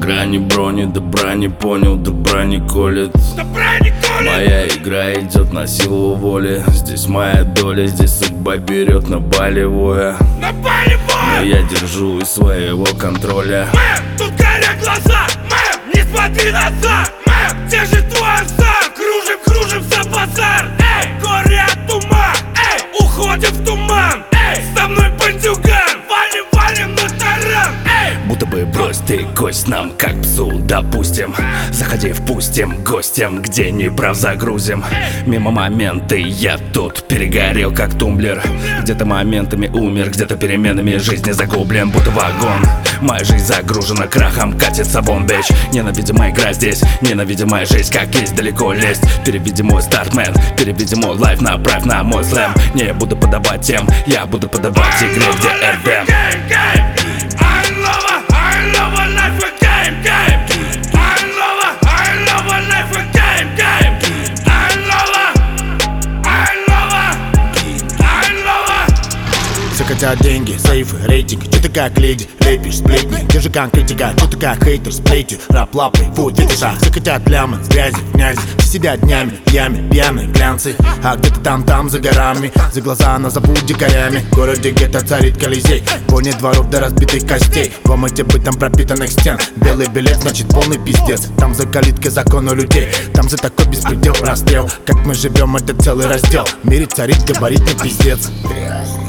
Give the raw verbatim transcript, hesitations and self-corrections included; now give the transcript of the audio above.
грани брони, добра не понял, добра не колет. Добра не колет. Моя игра идет на силу воли. Здесь моя доля, здесь судьба берет на болевое. На болевое. Но я держу из своего контроля. Мэм, тут горят глаза. Мэм, не смотри назад. Мэм, где же твой азарт? Кружим, кружим за базар. Эй, горе от ума. Эй, уходим в туман. Эй, со мной бандюган. Валим, валим на таран. Эй, Будто бы брось ты кость нам, как псу, допустим. Заходи, впустим гостям, где не прав загрузим. Мимо моменты, я тут перегорел, как тумблер. Где-то моментами умер, где-то переменами жизни загублен, будто вагон. Моя жизнь загружена крахом, катится бомбеч. Ненавидимая игра здесь, ненавидимая жизнь, как есть, далеко лезть. Переведи мой стартмен, переведи мой лайф, направь на мой слэм. Не я буду подавать тем, я буду подавать игре, где эр дэ эм. Все хотят деньги, сейфы, рейтинг. Че ты как леди, лепишь сплетни. Где же конкретика, че ты как хейтер с плетью. Рап лапой, фу, фетиша. Все хотят плямы, с грязи, в князи. Все сидят днями, в яме, пьяные глянцы. А где-то там-там за горами, за глаза назовут дикарями. В городе где-то царит колизей, вонет дворов до разбитых костей. В омыте бытом пропитанных стен. Белый билет, значит полный пиздец. Там за калиткой закон у людей, там за такой беспредел расстрел. Как мы живем, это целый раздел. В мире царит габаритный пиздец.